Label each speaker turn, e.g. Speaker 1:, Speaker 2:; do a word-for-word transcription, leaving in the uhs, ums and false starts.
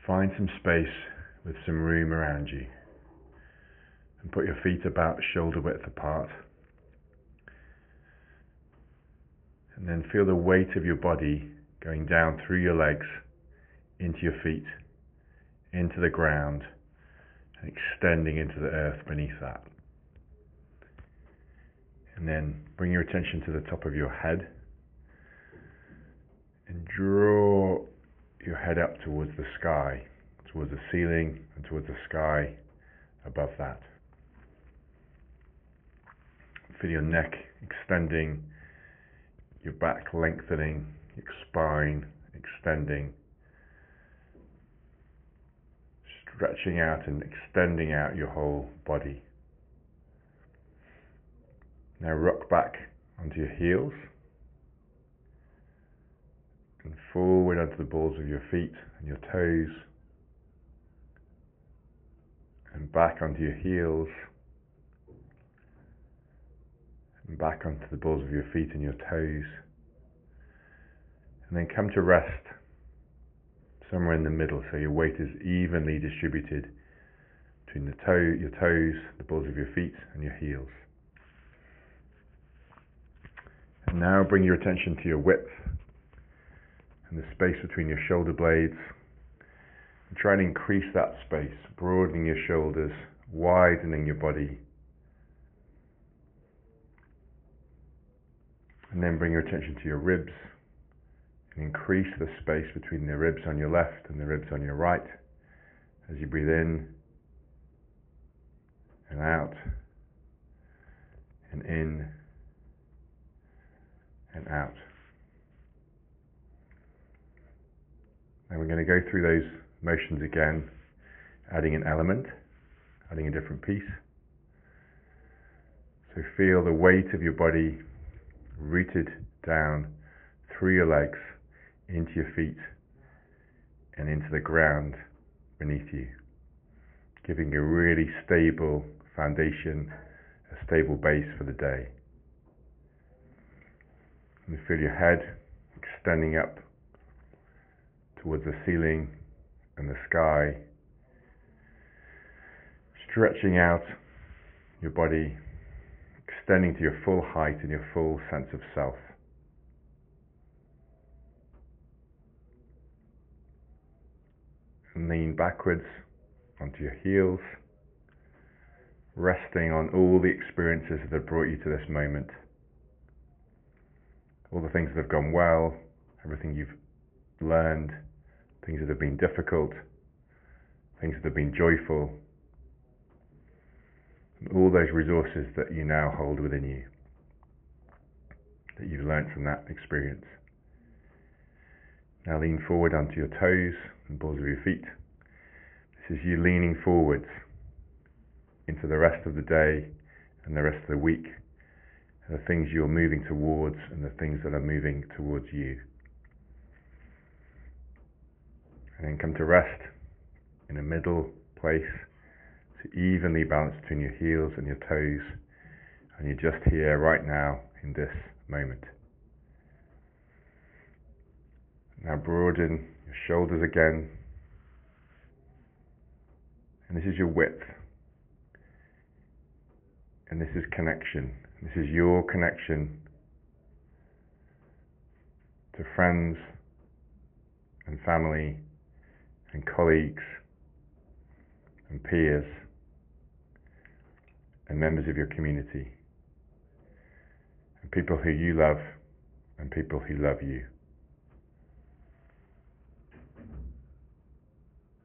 Speaker 1: Find some space with some room around you and put your feet about shoulder width apart. And then feel the weight of your body going down through your legs, into your feet, into the ground, and extending into the earth beneath that. And then bring your attention to the top of your head and draw your head up towards the sky, towards the ceiling and towards the sky above that. Feel your neck extending, your back lengthening, your spine extending, stretching out and extending out your whole body. Now rock back onto your heels and forward onto the balls of your feet and your toes, and back onto your heels and back onto the balls of your feet and your toes, and then come to rest somewhere in the middle, so your weight is evenly distributed between the toe, your toes, the balls of your feet and your heels. And now bring your attention to your width and the space between your shoulder blades, and try and increase that space, broadening your shoulders, widening your body. And then bring your attention to your ribs and increase the space between the ribs on your left and the ribs on your right as you breathe in and out and in and out. Now we're going to go through those motions again, adding an element, adding a different piece. So feel the weight of your body rooted down through your legs, into your feet and into the ground beneath you, giving a really stable foundation, a stable base for the day. And feel your head extending up towards the ceiling and the sky, stretching out your body, extending to your full height and your full sense of self. And lean backwards onto your heels, resting on all the experiences that have brought you to this moment. All the things that have gone well, everything you've learned, things that have been difficult, things that have been joyful, and all those resources that you now hold within you, that you've learned from that experience. Now lean forward onto your toes and balls of your feet. This is you leaning forwards into the rest of the day and the rest of the week, and the things you're moving towards and the things that are moving towards you. And then come to rest in a middle place, to evenly balance between your heels and your toes, and you're just here right now in this moment. Now broaden your shoulders again, and this is your width, and this is connection. This is your connection to friends and family and colleagues and peers and members of your community, and people who you love and people who love you.